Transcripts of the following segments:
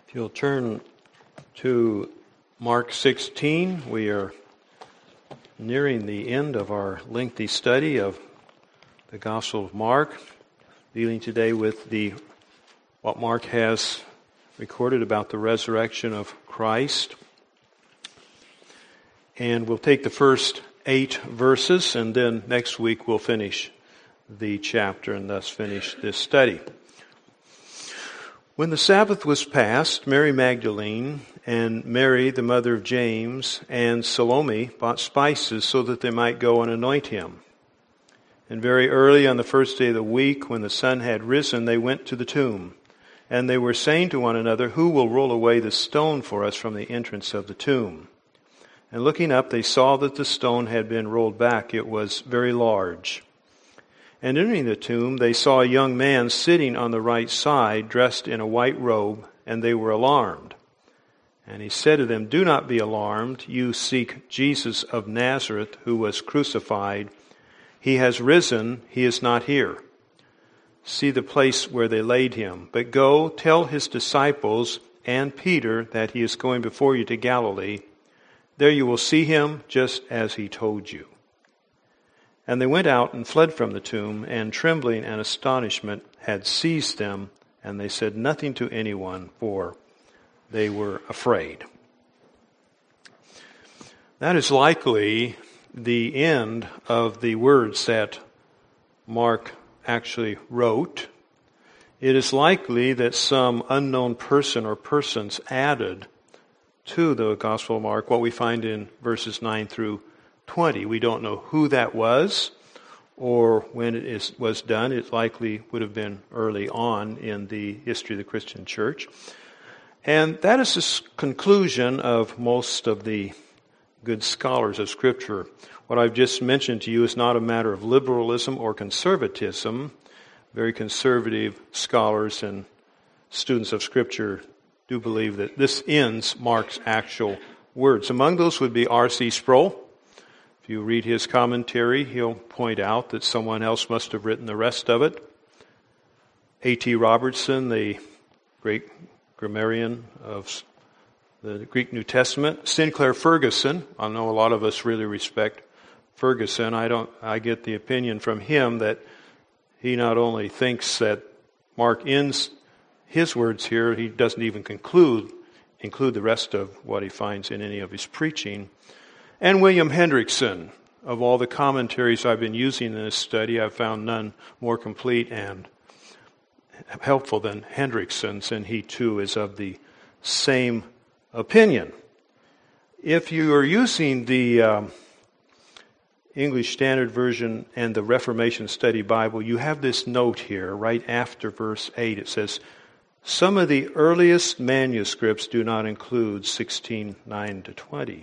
If you'll turn to Mark 16, we are nearing the end of our lengthy study of the Gospel of Mark, dealing today with what Mark has recorded about the resurrection of Christ. And we'll take the first 8 verses, and then next week we'll finish the chapter and thus finish this study. When the Sabbath was past, Mary Magdalene and Mary, the mother of James, and Salome bought spices so that they might go and anoint him. And very early on the first day of the week, when the sun had risen, they went to the tomb. And they were saying to one another, "Who will roll away the stone for us from the entrance of the tomb?" And looking up, they saw that the stone had been rolled back. It was very large. And entering the tomb, they saw a young man sitting on the right side, dressed in a white robe, and they were alarmed. And he said to them, "Do not be alarmed. You seek Jesus of Nazareth, who was crucified. He has risen. He is not here. See the place where they laid him. But go, tell his disciples and Peter that he is going before you to Galilee. There you will see him, just as he told you." And they went out and fled from the tomb, and trembling and astonishment had seized them, and they said nothing to anyone, for they were afraid. That is likely the end of the words that Mark actually wrote. It is likely that some unknown person or persons added to the Gospel of Mark what we find in verses 9 through 20. We don't know who that was or when it was done. It likely would have been early on in the history of the Christian church. And that is the conclusion of most of the good scholars of Scripture. What I've just mentioned to you is not a matter of liberalism or conservatism. Very conservative scholars and students of Scripture do believe that this ends Mark's actual words. Among those would be R.C. Sproul. If you read his commentary, he'll point out that someone else must have written the rest of it. A.T. Robertson, the great grammarian of the Greek New Testament. Sinclair Ferguson, I know a lot of us really respect Ferguson. I get the opinion from him that he not only thinks that Mark ends his words here, he doesn't even include the rest of what he finds in any of his preaching. And William Hendrickson. Of all the commentaries I've been using in this study, I've found none more complete and helpful than Hendrickson's, and he too is of the same opinion. If you are using the English Standard Version and the Reformation Study Bible, you have this note here right after verse 8. It says, "Some of the earliest manuscripts do not include 16:9 to 20.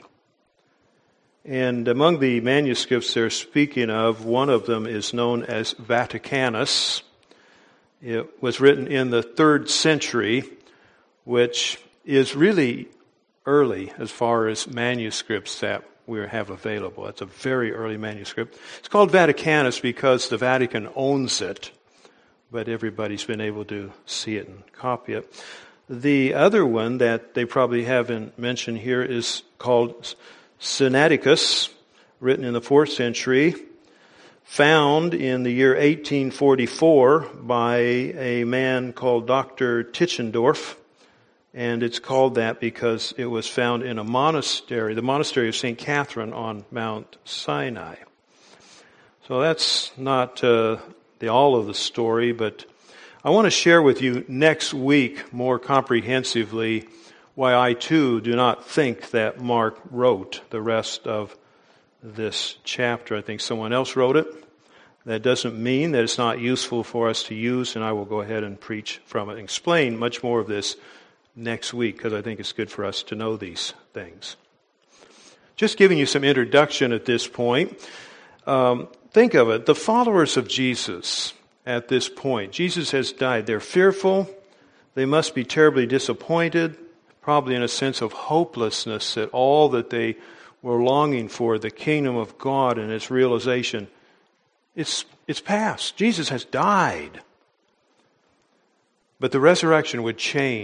And among the manuscripts they're speaking of, one of them is known as Vaticanus. It was written in the 3rd century, which is really early as far as manuscripts that we have available. It's a very early manuscript. It's called Vaticanus because the Vatican owns it, but everybody's been able to see it and copy it. The other one that they probably haven't mentioned here is called Sinaiticus, written in the 4th century, found in the year 1844 by a man called Dr. Tischendorf, and it's called that because it was found in a monastery, the monastery of St. Catherine on Mount Sinai. So that's not all of the story, but I want to share with you next week more comprehensively why I too do not think that Mark wrote the rest of this chapter. I think someone else wrote it. That doesn't mean that it's not useful for us to use, and I will go ahead and preach from it and explain much more of this next week because I think it's good for us to know these things. Just giving you some introduction at this point. Think of it. The followers of Jesus at this point, Jesus has died. They're fearful. They must be terribly disappointed, probably in a sense of hopelessness that all that they were longing for, the kingdom of God and its realization, it's past. Jesus has died. But the resurrection would change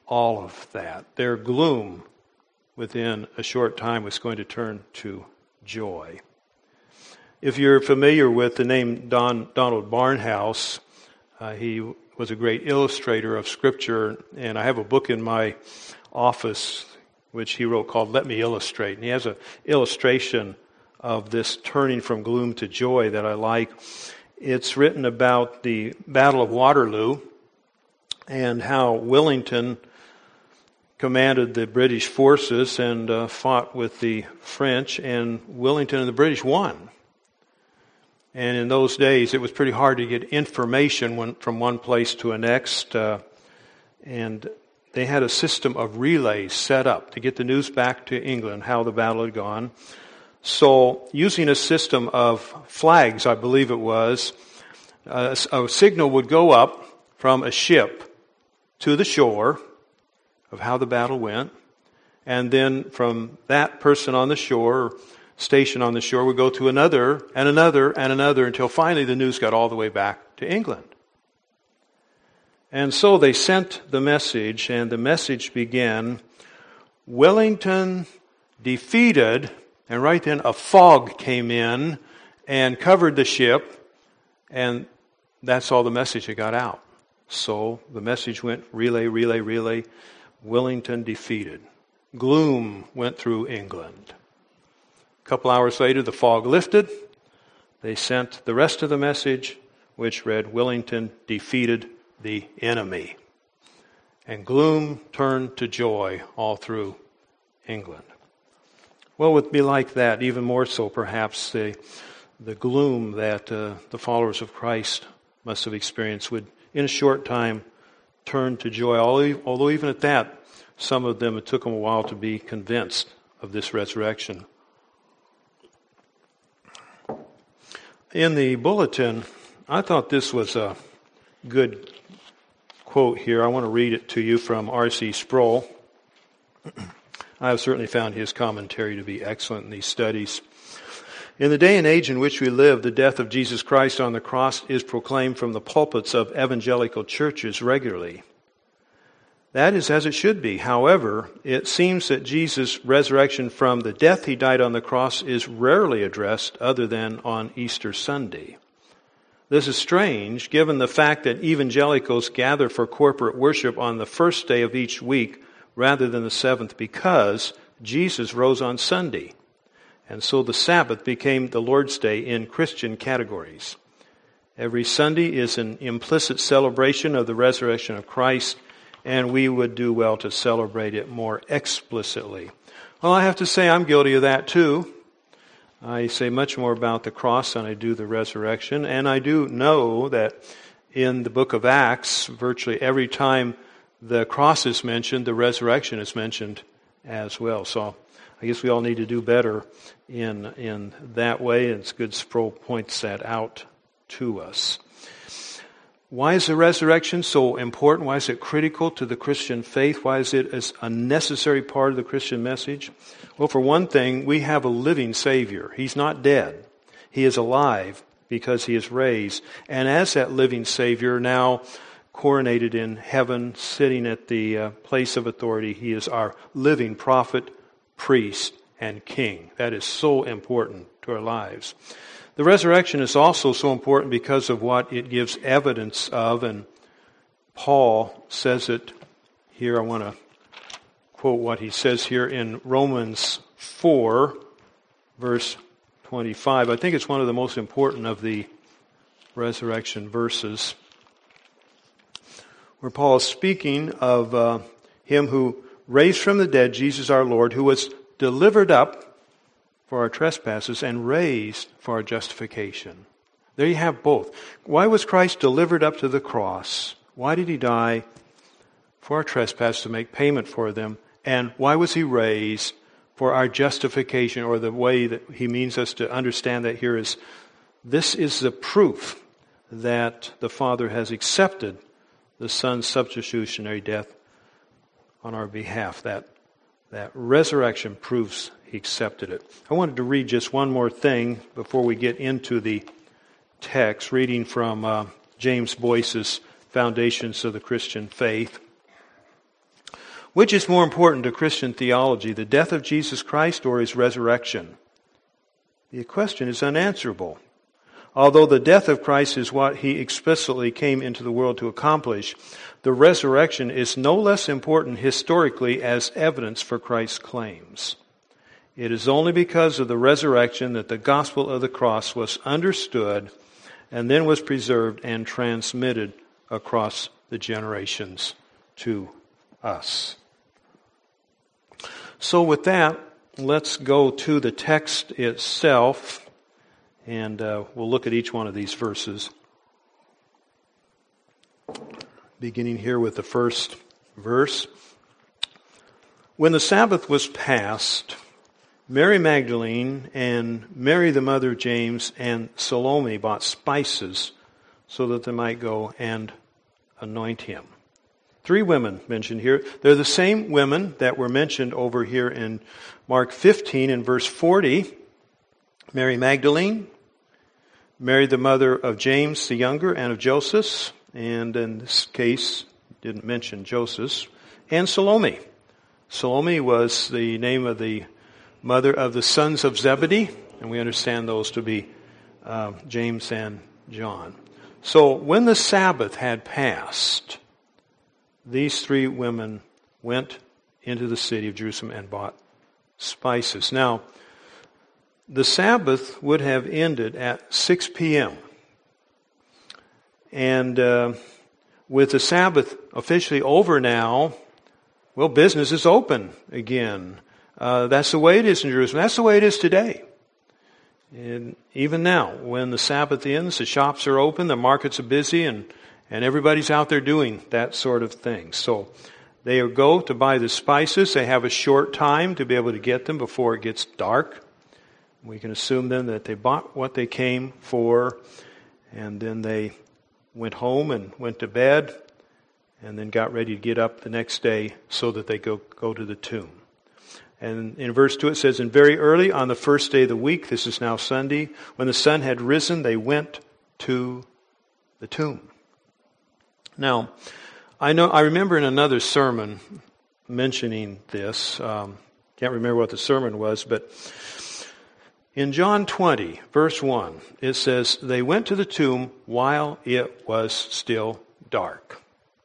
all of that. Their gloom within a short time was going to turn to joy. If you're familiar with the name Donald Barnhouse, he was a great illustrator of Scripture, and I have a book in my office which he wrote called Let Me Illustrate. And he has an illustration of this turning from gloom to joy that I like. It's written about the Battle of Waterloo and how Wellington commanded the British forces and fought with the French, and Wellington and the British won. And in those days, it was pretty hard to get information from one place to the next. And they had a system of relays set up to get the news back to England, how the battle had gone. So using a system of flags, I believe it was, a signal would go up from a ship to the shore of how the battle went. And then from that person on the shore, station on the shore, would go to another and another and another until finally the news got all the way back to England. And so they sent the message, and the message began, Wellington defeated, and right then a fog came in and covered the ship, and that's all the message that got out. So the message went relay, relay, relay, Wellington defeated. Gloom went through England. A couple hours later, the fog lifted. They sent the rest of the message, which read, Wellington defeated the enemy. And gloom turned to joy all through England. Well, it would be like that, even more so perhaps the gloom that the followers of Christ must have experienced would, in a short time, turn to joy. Although even at that, some of them, it took them a while to be convinced of this resurrection. In the bulletin, I thought this was a good quote here. I want to read it to you from R.C. Sproul. I have certainly found his commentary to be excellent in these studies. In the day and age in which we live, the death of Jesus Christ on the cross is proclaimed from the pulpits of evangelical churches regularly. That is as it should be. However, it seems that Jesus' resurrection from the death he died on the cross is rarely addressed other than on Easter Sunday. This is strange, given the fact that evangelicals gather for corporate worship on the first day of each week rather than the seventh, because Jesus rose on Sunday. And so the Sabbath became the Lord's Day in Christian categories. Every Sunday is an implicit celebration of the resurrection of Christ, and we would do well to celebrate it more explicitly. Well, I have to say I'm guilty of that too. I say much more about the cross than I do the resurrection, and I do know that in the book of Acts, virtually every time the cross is mentioned, the resurrection is mentioned as well. So I guess we all need to do better in that way, and it's good Sproul points that out to us. Why is the resurrection so important? Why is it critical to the Christian faith? Why is it a necessary part of the Christian message? Well, for one thing, we have a living Savior. He's not dead. He is alive because He is raised. And as that living Savior, now coronated in heaven, sitting at the place of authority, He is our living prophet, priest, and king. That is so important to our lives. The resurrection is also so important because of what it gives evidence of, and Paul says it here. I want to quote what he says here in Romans 4, verse 25. I think it's one of the most important of the resurrection verses, where Paul is speaking of Him who raised from the dead Jesus our Lord, who was delivered up for our trespasses and raised for our justification. There you have both. Why was Christ delivered up to the cross? Why did He die? For our trespasses, to make payment for them. And why was He raised? For our justification, or the way that He means us to understand that here is, this is the proof that the Father has accepted the Son's substitutionary death on our behalf. That resurrection proves He accepted it. I wanted to read just one more thing before we get into the text, reading from James Boyce's Foundations of the Christian Faith. Which is more important to Christian theology, the death of Jesus Christ or his resurrection? The question is unanswerable. Although the death of Christ is what he explicitly came into the world to accomplish, the resurrection is no less important historically as evidence for Christ's claims. It is only because of the resurrection that the gospel of the cross was understood and then was preserved and transmitted across the generations to us. So with that, let's go to the text itself, and we'll look at each one of these verses. Beginning here with the first verse. When the Sabbath was past, Mary Magdalene and Mary the mother of James and Salome bought spices so that they might go and anoint him. 3 women mentioned here. They're the same women that were mentioned over here in Mark 15 and verse 40. Mary Magdalene, Mary the mother of James the younger and of Joseph, and in this case didn't mention Joseph, and Salome. Salome was the name of the mother of the sons of Zebedee, and we understand those to be James and John. So when the Sabbath had passed, these 3 women went into the city of Jerusalem and bought spices. Now, the Sabbath would have ended at 6 p.m. And with the Sabbath officially over now, well, business is open again. That's the way it is in Jerusalem. That's the way it is today. And even now, when the Sabbath ends, the shops are open, the markets are busy, and everybody's out there doing that sort of thing. So they go to buy the spices. They have a short time to be able to get them before it gets dark. We can assume then that they bought what they came for, and then they went home and went to bed, and then got ready to get up the next day so that they go to the tomb. And in verse 2 it says, and very early on the first day of the week, this is now Sunday, when the sun had risen, they went to the tomb. Now, I remember in another sermon mentioning this. Can't remember what the sermon was, but in John 20, verse 1, it says, they went to the tomb while it was still dark.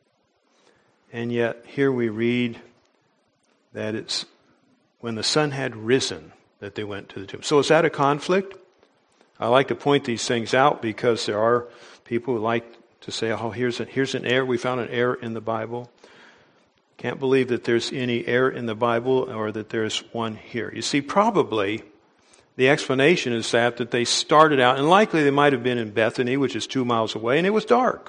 And yet here we read that it's when the sun had risen that they went to the tomb. So is that a conflict? I like to point these things out because there are people who like to say, oh, here's an error. We found an error in the Bible. Can't believe that there's any error in the Bible or that there's one here. You see, probably the explanation is that they started out, and likely they might have been in Bethany, which is 2 miles away, and it was dark.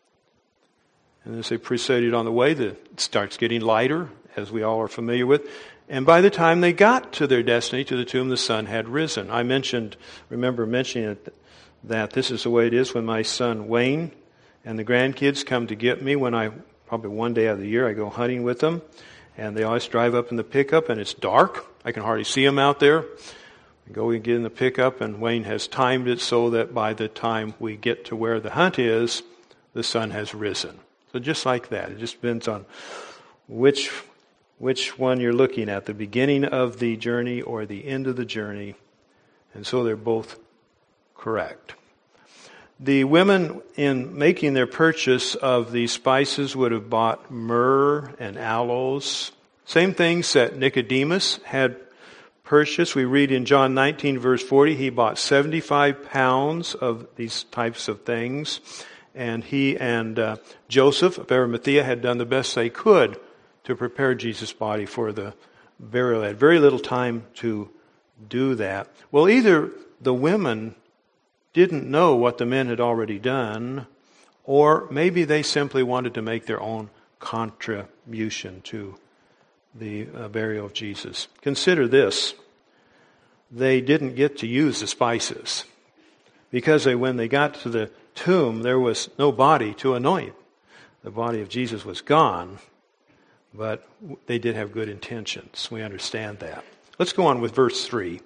And as they proceeded on the way, it starts getting lighter, as we all are familiar with. And by the time they got to their destiny, to the tomb, the sun had risen. I remember mentioning it, that this is the way it is when my son Wayne and the grandkids come to get me probably one day out of the year, I go hunting with them. And they always drive up in the pickup, and it's dark. I can hardly see them out there. We go and get in the pickup, and Wayne has timed it so that by the time we get to where the hunt is, the sun has risen. So just like that, it just depends on which one you're looking at, the beginning of the journey or the end of the journey. And so they're both correct. The women, in making their purchase of these spices, would have bought myrrh and aloes. Same things that Nicodemus had purchased. We read in John 19, verse 40, he bought 75 pounds of these types of things. And he and Joseph of Arimathea had done the best they could to prepare Jesus' body for the burial. They had very little time to do that. Well, either the women didn't know what the men had already done, or maybe they simply wanted to make their own contribution to the burial of Jesus. Consider this. They didn't get to use the spices because when they got to the tomb, there was no body to anoint. The body of Jesus was gone, but they did have good intentions. We understand that. Let's go on with verse 3.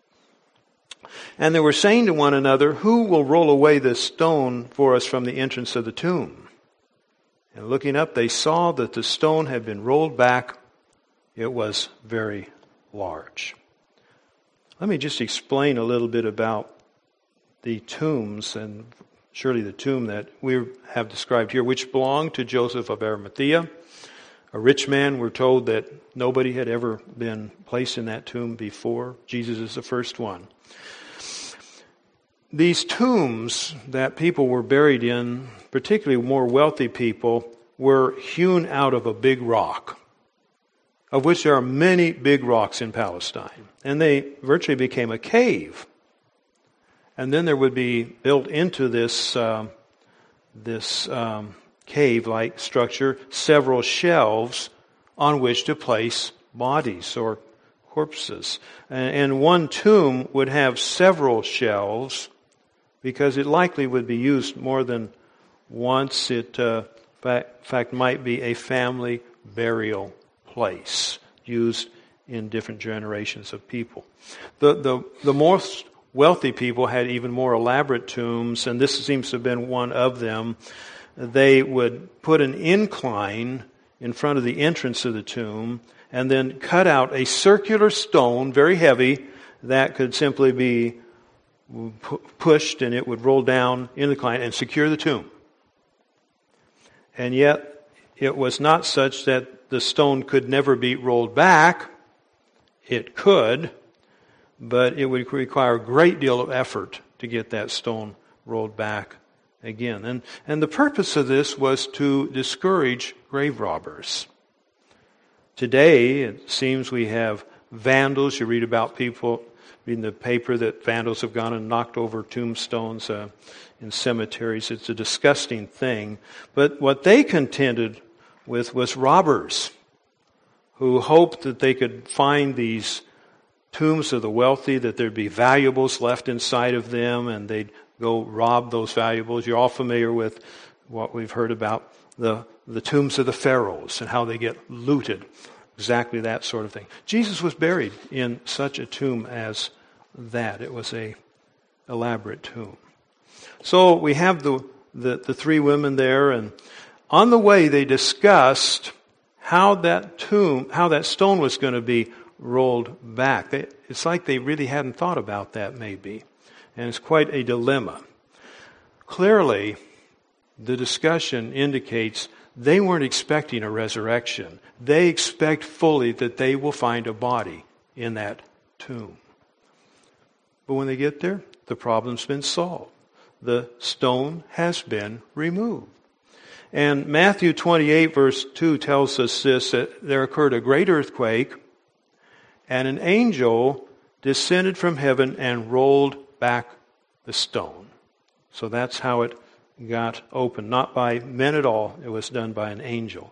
And they were saying to one another, who will roll away this stone for us from the entrance of the tomb? And looking up, they saw that the stone had been rolled back. It was very large. Let me just explain a little bit about the tombs, and surely the tomb that we have described here, which belonged to Joseph of Arimathea, a rich man. We're told that nobody had ever been placed in that tomb before. Jesus is the first one. These tombs that people were buried in, particularly more wealthy people, were hewn out of a big rock, of which there are many big rocks in Palestine. And they virtually became a cave. And then there would be built into this cave-like structure several shelves on which to place bodies or corpses. And one tomb would have several shelves because it likely would be used more than once. It, in fact, might be a family burial place used in different generations of people. The most wealthy people had even more elaborate tombs, and this seems to have been one of them. They would put an incline in front of the entrance of the tomb and then cut out a circular stone, very heavy, that could simply be pushed and it would roll down in the incline and secure the tomb. And yet, it was not such that the stone could never be rolled back. It could, but it would require a great deal of effort to get that stone rolled back again. And the purpose of this was to discourage grave robbers. Today, it seems we have vandals. You read about people in the paper that vandals have gone and knocked over tombstones in cemeteries. It's a disgusting thing. But what they contended with was robbers who hoped that they could find these tombs of the wealthy, that there'd be valuables left inside of them, and they'd go rob those valuables. You're all familiar with what we've heard about the tombs of the pharaohs and how they get looted. Exactly that sort of thing. Jesus was buried in such a tomb as that. It was a elaborate tomb. So we have the three women there, and on the way they discussed how that stone was going to be rolled back. It's like they really hadn't thought about that, maybe. And it's quite a dilemma. Clearly, the discussion indicates they weren't expecting a resurrection. They expect fully that they will find a body in that tomb. But when they get there, the problem's been solved. The stone has been removed. And Matthew 28 verse 2 tells us this, that there occurred a great earthquake, and an angel descended from heaven and rolled back the stone. So that's how it got open. Not by men at all. It was done by an angel.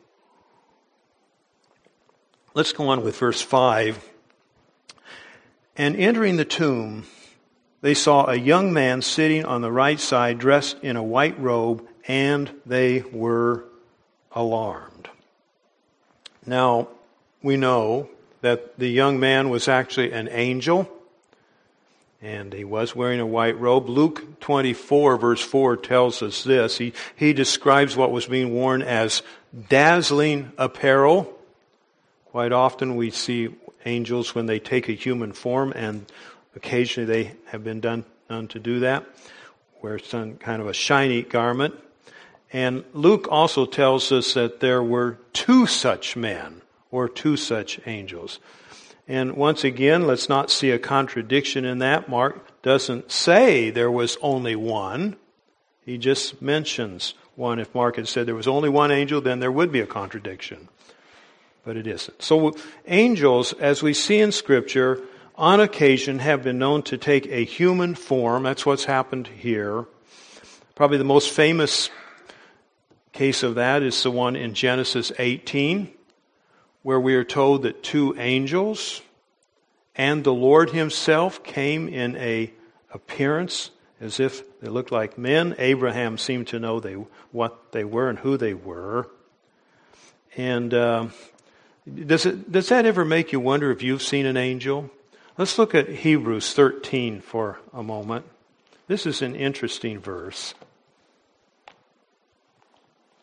Let's go on with verse 5. And entering the tomb, they saw a young man sitting on the right side, dressed in a white robe, and they were alarmed. Now, we know that the young man was actually an angel, and he was wearing a white robe. Luke 24 verse 4 tells us this. He describes what was being worn as dazzling apparel. Quite often we see angels when they take a human form, and occasionally they have been done to do that, wear some kind of a shiny garment. And Luke also tells us that there were two such men, or two such angels. And once again, let's not see a contradiction in that. Mark doesn't say there was only one. He just mentions one. If Mark had said there was only one angel, then there would be a contradiction. But it isn't. So angels, as we see in Scripture, on occasion have been known to take a human form. That's what's happened here. Probably the most famous case of that is the one in Genesis 18, where we are told that two angels and the Lord himself came in a appearance as if they looked like men. Abraham seemed to know what they were and who they were. And does that ever make you wonder if you've seen an angel? Let's look at Hebrews 13 for a moment. This is an interesting verse.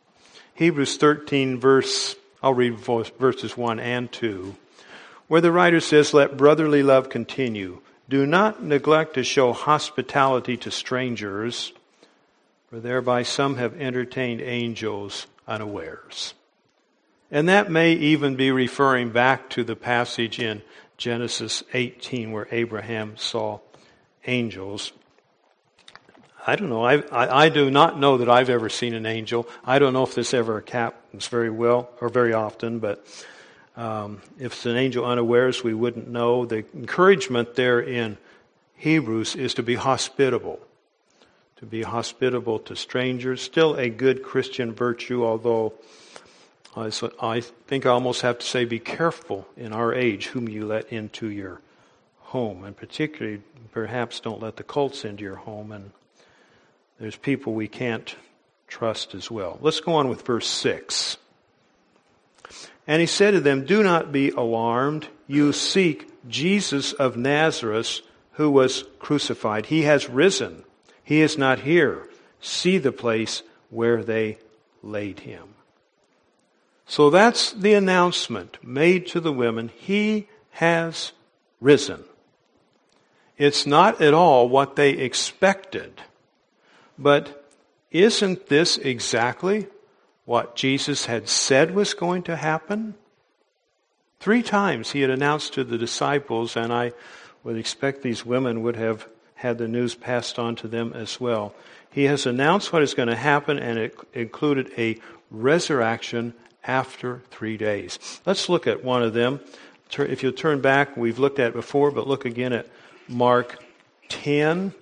Hebrews 13 I'll read verses 1 and 2, where the writer says, "Let brotherly love continue. Do not neglect to show hospitality to strangers, for thereby some have entertained angels unawares." And that may even be referring back to the passage in Genesis 18 where Abraham saw angels. I don't know. I do not know that I've ever seen an angel. I don't know if this ever happens very well or very often, but if it's an angel unawares, we wouldn't know. The encouragement there in Hebrews is to be hospitable. To be hospitable to strangers. Still a good Christian virtue, although I think I almost have to say be careful in our age whom you let into your home. And particularly, perhaps don't let the cults into your home. And there's people we can't trust as well. Let's go on with verse 6. "And he said to them, 'Do not be alarmed. You seek Jesus of Nazareth, who was crucified. He has risen. He is not here. See the place where they laid him.'" So that's the announcement made to the women. He has risen. It's not at all what they expected. But isn't this exactly what Jesus had said was going to happen? 3 times he had announced to the disciples, and I would expect these women would have had the news passed on to them as well. He has announced what is going to happen, and it included a resurrection after 3 days. Let's look at one of them. If you'll turn back, we've looked at it before, but look again at Mark 10,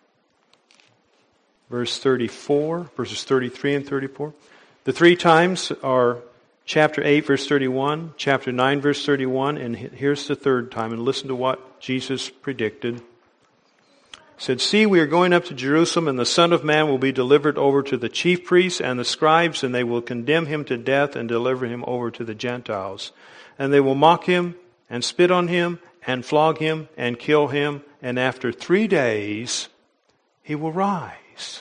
verse 34, verses 33 and 34. The 3 times are chapter 8, verse 31, chapter 9, verse 31, and here's the 3rd time, and listen to what Jesus predicted. He said, "See, we are going up to Jerusalem, and the Son of Man will be delivered over to the chief priests and the scribes, and they will condemn him to death and deliver him over to the Gentiles. And they will mock him and spit on him and flog him and kill him, and after 3 days he will rise."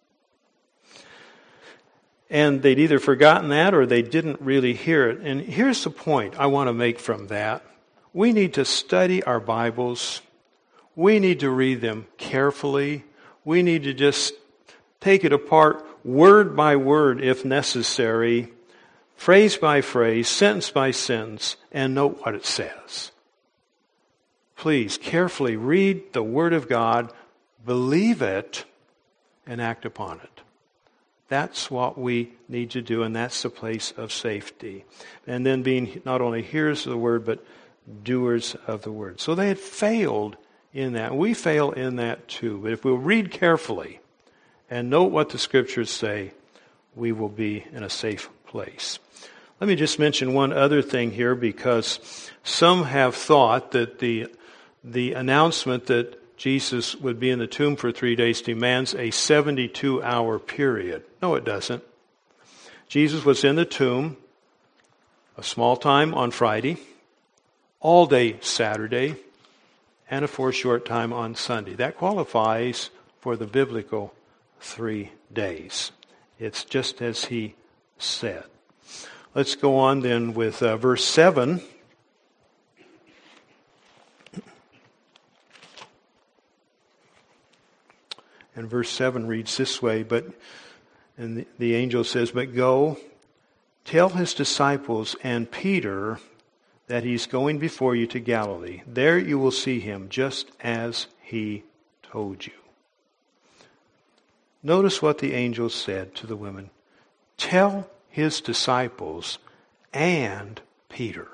And they'd either forgotten that or they didn't really hear it. And here's the point I want to make from that. We need to study our Bibles. We need to read them carefully. We need to just take it apart word by word if necessary, phrase by phrase, sentence by sentence, and note what it says. Please carefully read the Word of God, believe it, and act upon it. That's what we need to do, and that's the place of safety. And then being not only hearers of the Word, but doers of the Word. So they had failed in that. We fail in that too. But if we'll read carefully and note what the Scriptures say, we will be in a safe place. Let me just mention one other thing here, because some have thought that the announcement that Jesus would be in the tomb for 3 days demands a 72-hour period. No, it doesn't. Jesus was in the tomb a small time on Friday, all day Saturday, and a short time on Sunday. That qualifies for the biblical 3 days. It's just as he said. Let's go on then with verse 7. And verse 7 reads this way, and the angel says, "But go, tell his disciples and Peter that he's going before you to Galilee. There you will see him, just as he told you." Notice what the angel said to the women. Tell his disciples and Peter.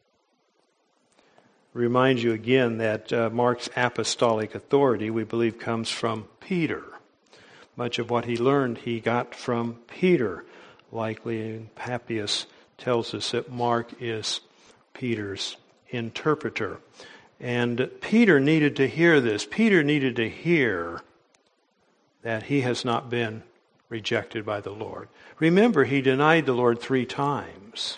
Remind you again that Mark's apostolic authority, we believe, comes from Peter. Much of what he learned, he got from Peter. Likely, Papias tells us that Mark is Peter's interpreter. And Peter needed to hear this. Peter needed to hear that he has not been rejected by the Lord. Remember, he denied the Lord 3 times.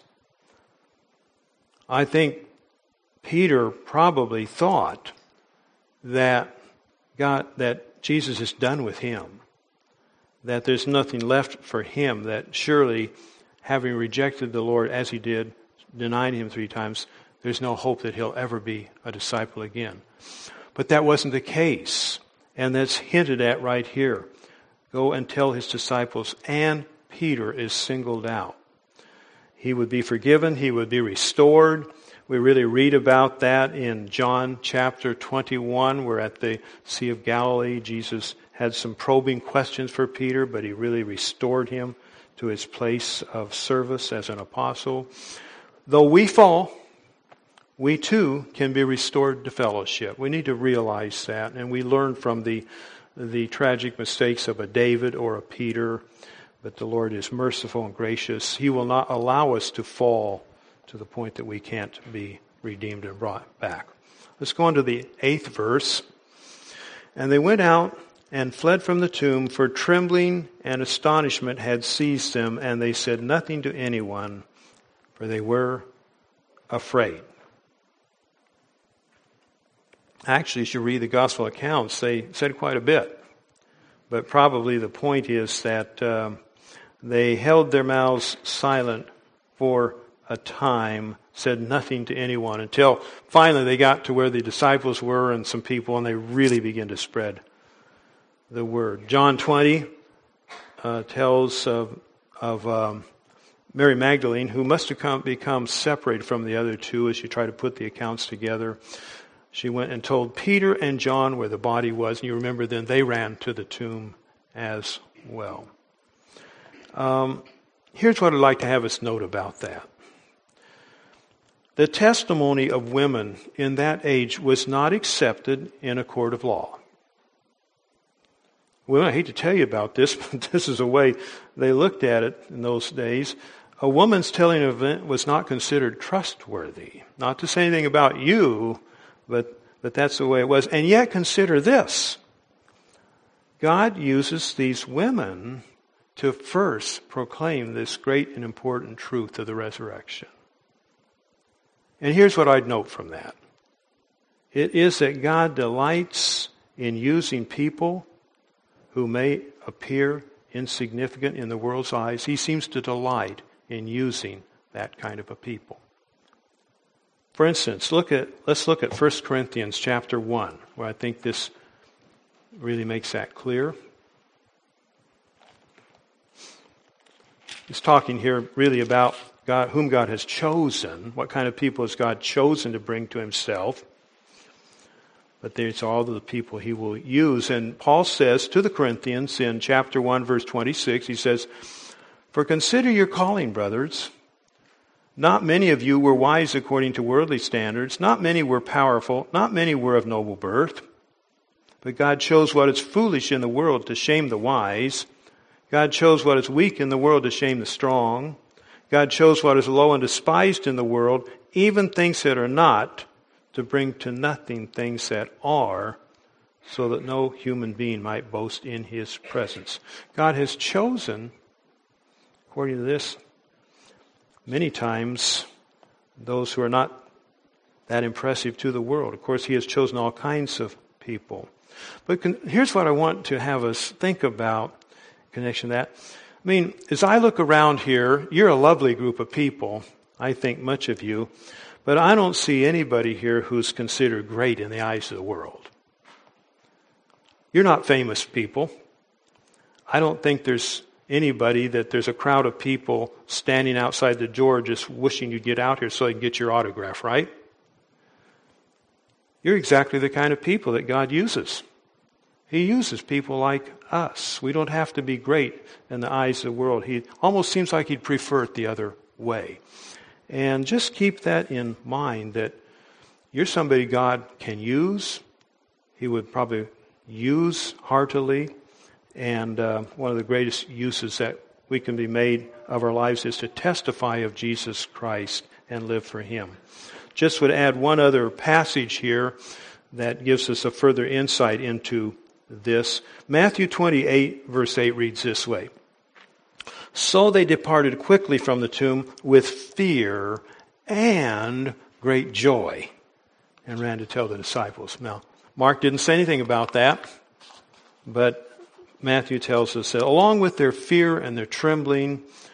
I think Peter probably thought that Jesus is done with him, that there's nothing left for him, that surely having rejected the Lord as he did, denying him 3 times, there's no hope that he'll ever be a disciple again. But that wasn't the case. And that's hinted at right here. Go and tell his disciples, and Peter is singled out. He would be forgiven. He would be restored. We really read about that in John chapter 21. We're at the Sea of Galilee. Jesus had some probing questions for Peter, but he really restored him to his place of service as an apostle. Though we fall, we too can be restored to fellowship. We need to realize that, and we learn from the tragic mistakes of a David or a Peter, but the Lord is merciful and gracious. He will not allow us to fall to the point that we can't be redeemed and brought back. Let's go on to the 8th verse. And they went out and fled from the tomb, for trembling and astonishment had seized them, and they said nothing to anyone, for they were afraid. Actually, as you read the gospel accounts, they said quite a bit. But probably the point is that they held their mouths silent for a time, said nothing to anyone, until finally they got to where the disciples were and some people, and they really began to spread the word. John 20 tells of Mary Magdalene, who must have become separated from the other two as you try to put the accounts together. She went and told Peter and John where the body was, and you remember then they ran to the tomb as well. Here's what I'd like to have us note about that. The testimony of women in that age was not accepted in a court of law. Well, I hate to tell you about this, but this is the way they looked at it in those days. A woman's telling an event was not considered trustworthy. Not to say anything about you, but that's the way it was. And yet consider this. God uses these women to first proclaim this great and important truth of the resurrection. And here's what I'd note from that. It is that God delights in using people who may appear insignificant in the world's eyes. He seems to delight in using that kind of a people. For instance, let's look at 1 Corinthians chapter 1, where I think this really makes that clear. He's talking here really about God, whom God has chosen. What kind of people has God chosen to bring to himself? But there's all of the people he will use. And Paul says to the Corinthians in chapter 1, verse 26, he says, "For consider your calling, brothers. Not many of you were wise according to worldly standards. Not many were powerful. Not many were of noble birth. But God chose what is foolish in the world to shame the wise. God chose what is weak in the world to shame the strong. God chose what is low and despised in the world, even things that are not, to bring to nothing things that are, so that no human being might boast in his presence." God has chosen, according to this, many times those who are not that impressive to the world. Of course, he has chosen all kinds of people. But here's what I want to have us think about in connection to that. I mean, as I look around here, you're a lovely group of people, I think much of you, but I don't see anybody here who's considered great in the eyes of the world. You're not famous people. I don't think there's anybody that there's a crowd of people standing outside the door just wishing you'd get out here so they can get your autograph, right? You're exactly the kind of people that God uses. He uses people like us. We don't have to be great in the eyes of the world. He almost seems like he'd prefer it the other way. And just keep that in mind, that you're somebody God can use. He would probably use heartily. And one of the greatest uses that we can be made of our lives is to testify of Jesus Christ and live for him. Just would add one other passage here that gives us a further insight into this. Matthew 28, verse 8 reads this way. "So they departed quickly from the tomb with fear and great joy and ran to tell the disciples." Now, Mark didn't say anything about that, but Matthew tells us that along with their fear and their trembling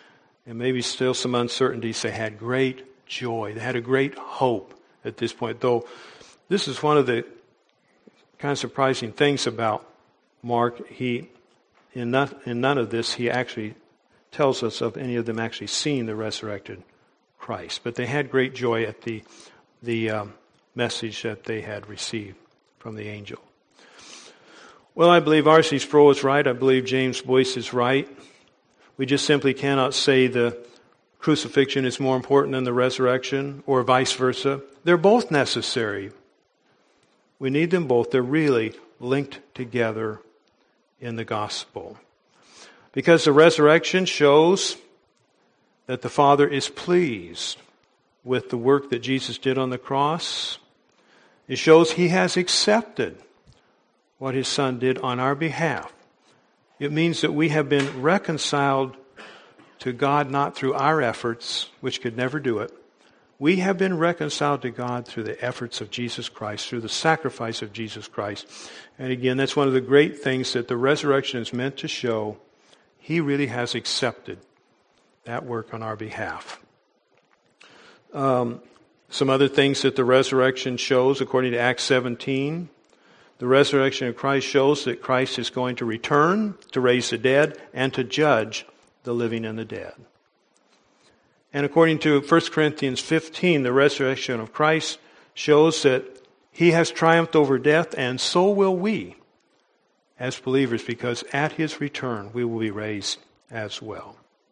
and maybe still some uncertainties, they had great joy. They had a great hope at this point. Though this is one of the kind of surprising things about Mark. In none of this, he actually tells us of any of them actually seeing the resurrected Christ. But they had great joy at the message that they had received from the angel. Well, I believe R.C. Sproul is right. I believe James Boyce is right. We just simply cannot say the crucifixion is more important than the resurrection, or vice versa. They're both necessary. We need them both. They're really linked together in the gospel. Because the resurrection shows that the Father is pleased with the work that Jesus did on the cross. It shows He has accepted what His Son did on our behalf. It means that we have been reconciled to God not through our efforts, which could never do it. We have been reconciled to God through the efforts of Jesus Christ, through the sacrifice of Jesus Christ. And again, that's one of the great things that the resurrection is meant to show. He really has accepted that work on our behalf. Some other things that the resurrection shows, according to Acts 17, the resurrection of Christ shows that Christ is going to return to raise the dead and to judge the living and the dead. And according to 1 Corinthians 15, the resurrection of Christ shows that He has triumphed over death, and so will we as believers, because at His return we will be raised as well.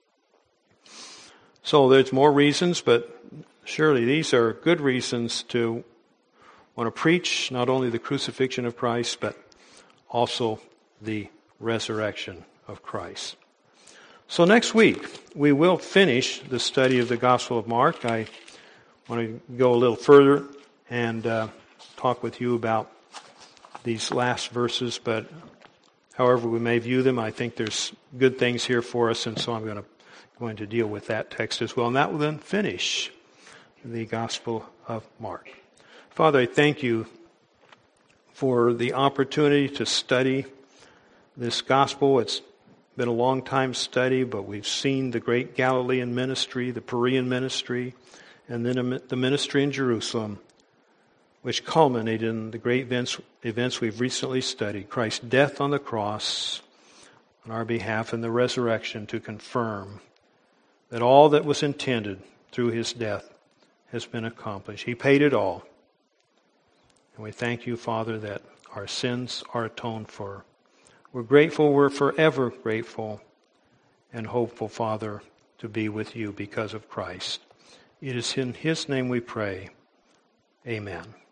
So there's more reasons, but surely these are good reasons to want to preach not only the crucifixion of Christ, but also the resurrection of Christ. So next week, we will finish the study of the Gospel of Mark. I want to go a little further and talk with you about these last verses, but however we may view them, I think there's good things here for us, and so I'm going to deal with that text as well. And that will then finish the Gospel of Mark. Father, I thank You for the opportunity to study this Gospel. It's been a long time study, but we've seen the great Galilean ministry, the Perean ministry, and then the ministry in Jerusalem, which culminated in the great events we've recently studied, Christ's death on the cross on our behalf and the resurrection to confirm that all that was intended through His death has been accomplished. He paid it all. And we thank You, Father, that our sins are atoned for. We're grateful, we're forever grateful and hopeful, Father, to be with You because of Christ. It is in His name we pray. Amen.